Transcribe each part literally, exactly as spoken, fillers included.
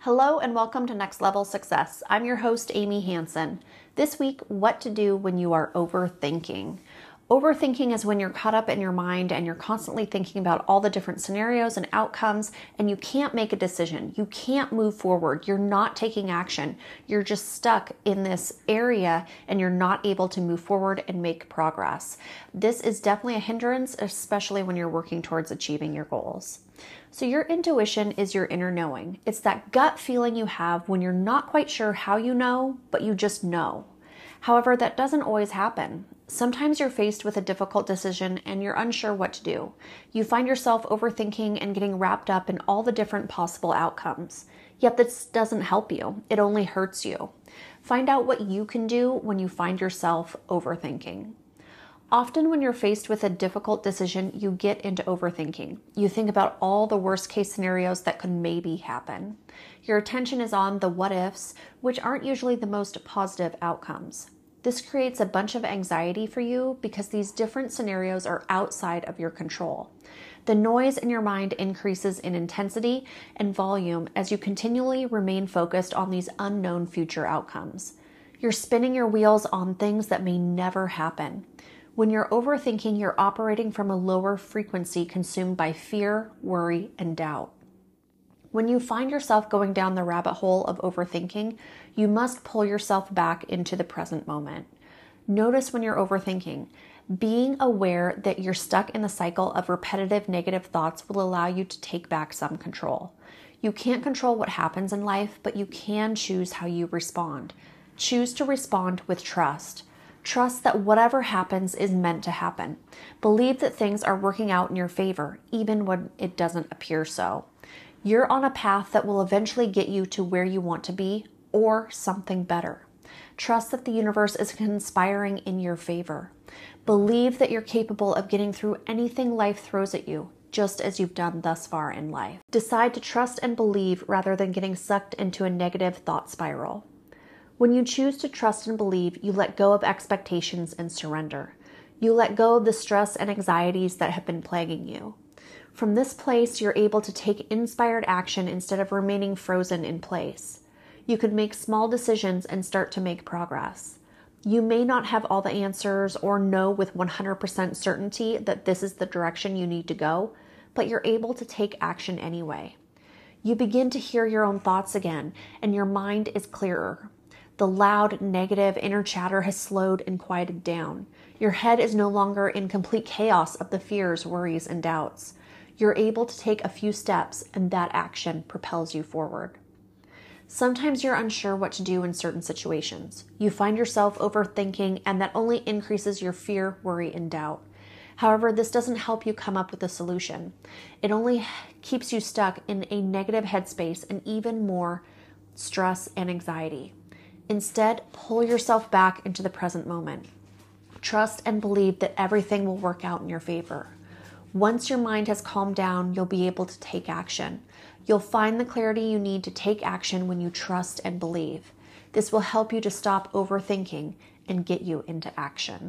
Hello and welcome to Next Level Success. I'm your host, Amy Hansen. This week, what to do when you are overthinking. Overthinking is when you're caught up in your mind and you're constantly thinking about all the different scenarios and outcomes, and you can't make a decision. You can't move forward. You're not taking action. You're just stuck in this area and you're not able to move forward and make progress. This is definitely a hindrance, especially when you're working towards achieving your goals. So your intuition is your inner knowing. It's that gut feeling you have when you're not quite sure how you know, but you just know. However, that doesn't always happen. Sometimes you're faced with a difficult decision and you're unsure what to do. You find yourself overthinking and getting wrapped up in all the different possible outcomes. Yet this doesn't help you. It only hurts you. Find out what you can do when you find yourself overthinking. Often when you're faced with a difficult decision, you get into overthinking. You think about all the worst case scenarios that could maybe happen. Your attention is on the what ifs, which aren't usually the most positive outcomes. This creates a bunch of anxiety for you because these different scenarios are outside of your control. The noise in your mind increases in intensity and volume as you continually remain focused on these unknown future outcomes. You're spinning your wheels on things that may never happen. When you're overthinking, you're operating from a lower frequency consumed by fear, worry, and doubt. When you find yourself going down the rabbit hole of overthinking, you must pull yourself back into the present moment. Notice when you're overthinking. Being aware that you're stuck in the cycle of repetitive negative thoughts will allow you to take back some control. You can't control what happens in life, but you can choose how you respond. Choose to respond with trust. Trust that whatever happens is meant to happen. Believe that things are working out in your favor, even when it doesn't appear so. You're on a path that will eventually get you to where you want to be or something better. Trust that the universe is conspiring in your favor. Believe that you're capable of getting through anything life throws at you, just as you've done thus far in life. Decide to trust and believe rather than getting sucked into a negative thought spiral. When you choose to trust and believe, you let go of expectations and surrender. You let go of the stress and anxieties that have been plaguing you. From this place, you're able to take inspired action instead of remaining frozen in place. You could make small decisions and start to make progress. You may not have all the answers or know with one hundred percent certainty that this is the direction you need to go, but you're able to take action anyway. You begin to hear your own thoughts again, and your mind is clearer. The loud, negative inner chatter has slowed and quieted down. Your head is no longer in complete chaos of the fears, worries, and doubts. You're able to take a few steps, and that action propels you forward. Sometimes you're unsure what to do in certain situations. You find yourself overthinking, and that only increases your fear, worry, and doubt. However, this doesn't help you come up with a solution. It only keeps you stuck in a negative headspace and even more stress and anxiety. Instead, pull yourself back into the present moment. Trust and believe that everything will work out in your favor. Once your mind has calmed down, you'll be able to take action. You'll find the clarity you need to take action when you trust and believe. This will help you to stop overthinking and get you into action.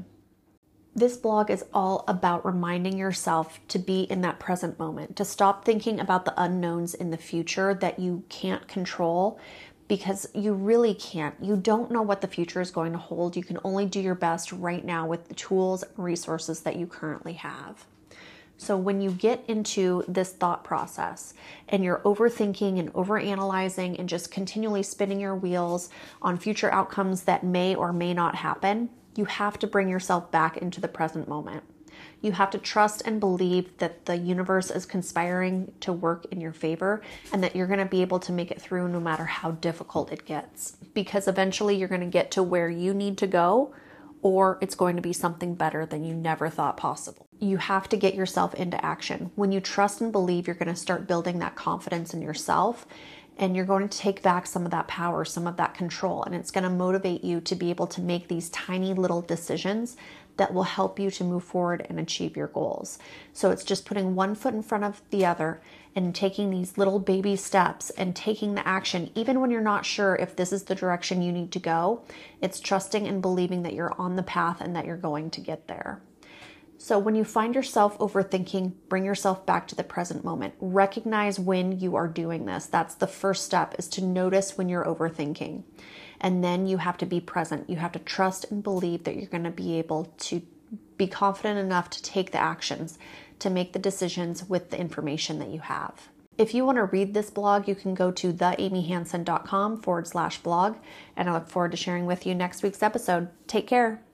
This blog is all about reminding yourself to be in that present moment, to stop thinking about the unknowns in the future that you can't control, because you really can't. You don't know what the future is going to hold. You can only do your best right now with the tools and resources that you currently have. So when you get into this thought process and you're overthinking and overanalyzing and just continually spinning your wheels on future outcomes that may or may not happen, you have to bring yourself back into the present moment. You have to trust and believe that the universe is conspiring to work in your favor and that you're going to be able to make it through no matter how difficult it gets. Because eventually you're going to get to where you need to go, or it's going to be something better than you never thought possible. You have to get yourself into action. When you trust and believe, you're going to start building that confidence in yourself, and you're going to take back some of that power, some of that control, and it's going to motivate you to be able to make these tiny little decisions that will help you to move forward and achieve your goals. So it's just putting one foot in front of the other and taking these little baby steps and taking the action, even when you're not sure if this is the direction you need to go. It's trusting and believing that you're on the path and that you're going to get there. So when you find yourself overthinking, bring yourself back to the present moment. Recognize when you are doing this. That's the first step, is to notice when you're overthinking. And then you have to be present. You have to trust and believe that you're going to be able to be confident enough to take the actions, to make the decisions with the information that you have. If you want to read this blog, you can go to theamyhansen.com forward slash blog. And I look forward to sharing with you next week's episode. Take care.